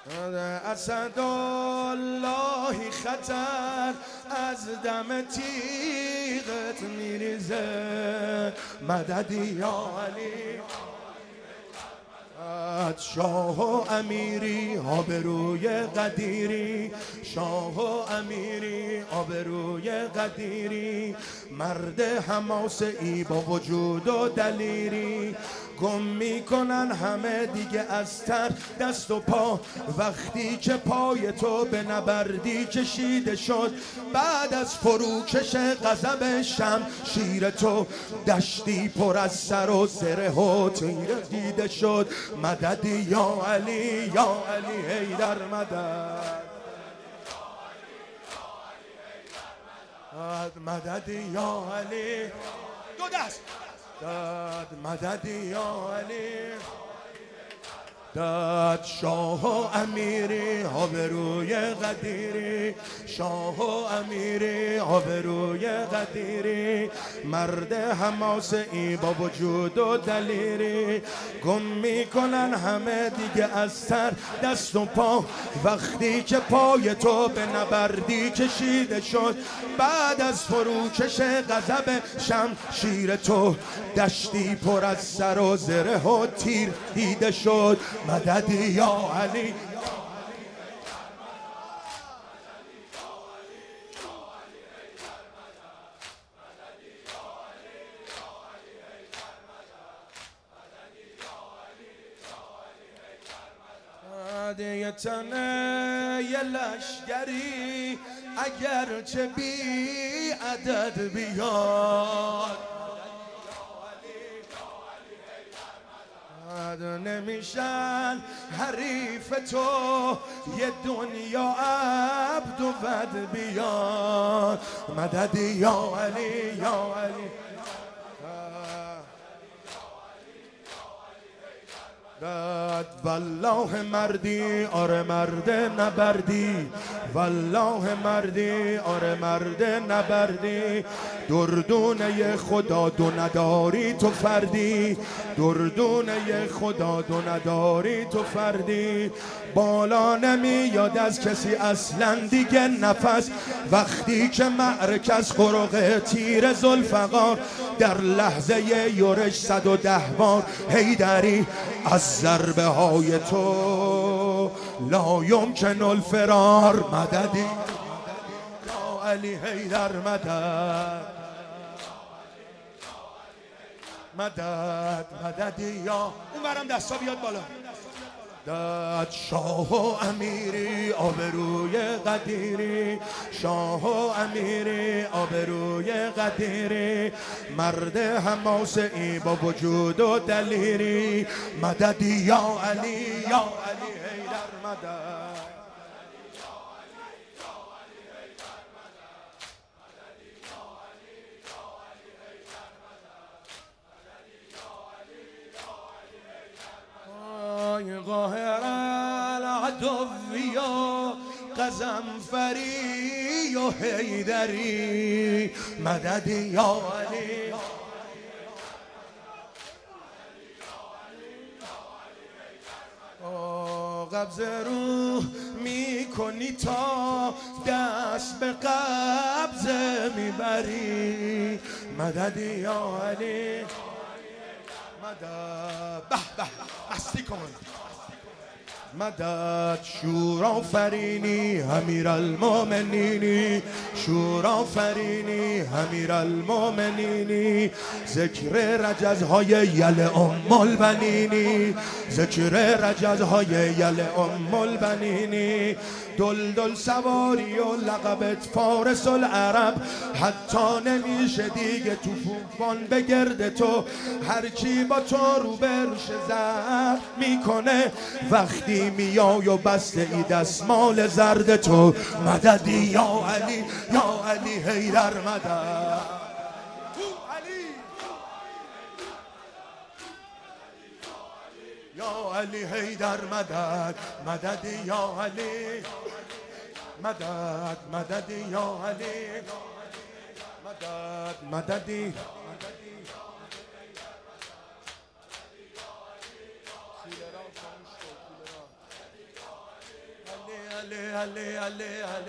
اسداللهی خطر از دم تیغت میریزه، مددی یا علی. شاه و امیری آبروی قدیری، شاه و امیری آبروی قدیری، مرد حماسه‌ای با وجود و دلیری. گم میکنن همه دیگه از تر دست و پا، وقتی که پای تو به نبردی کشیده شد. بعد از فروکش غضب شمشیر تو، دشتی پر از سر و زره و تیر دیده شد. مددی یا علی، یا علی حیدر مدد. مددی یا علی، دو دست داد. مددی یا علی داد. شاه و امیری آبروی قدیری، شاه و امیری آبروی قدیری، مرد حماسه‌ای با وجود و دلیری. گم میکنن همه دیگه از سر دست و پا، وقتی که پای تو به نبردی کشیده شد. بعد از فروکش غضب شمشیر تو، دشتی پر از سر و زره و تیر دیده شد. مددی یا علی. یه تنه یه لشگری اگر چه بی عدد بیاد، نمیشن حریف تو یه دنیا عبد و بد بیاد. مددی یا علی، یا علی داد. والله مردی آره مرد نبردی، والله مردی آره مرد نبردی. دردونه خدا دو نداری تو فردی، دردونه خدا دو نداری تو فردی. بالا نمیاد از کسی اصلا دیگه نفس، وقتی که معرکه از خرق تیر ذوالفقار. در لحظه یورش 110 بار حیدری، از ضربه های تو لا یمکن الفرار. مددی یا علی حیدر مدد، مدد مددی یا. اون برم دستا بیاد بالا. داد شاه و امیری آبروی قدیری، شاه و امیری آبروی قدیری، مرد حماسه‌ای با وجود و دلیری. مددی یا علی، یا علی حیدر مدد. قاهر العدویا قزنفری و حیدری. مددی یا علی. قبض روح میکنی تا دست به قبض میبری. مددی یا علی مدد. به به مستی کن. مدد شور آفرینی امیرالمومنینی، شور آفرینی امیرالمومنینی. ذکر رجزهای یل ام البنینی، ذکر رجزهای یل ام البنینی. دلدل سواری و لقبت فارس العرب، حتی نمیشه دیگه تو فوفان بگرد تو. هرچی با تو روبروش زد میکنه، وقتی میای و بسته ای دستمال زرد تو. مددی یا علی، یا علی حیدر مدد. یا علی حیدر مدد، مددی یا علی مدد، مددی یا علی مدد، مددی. علی علی علی علی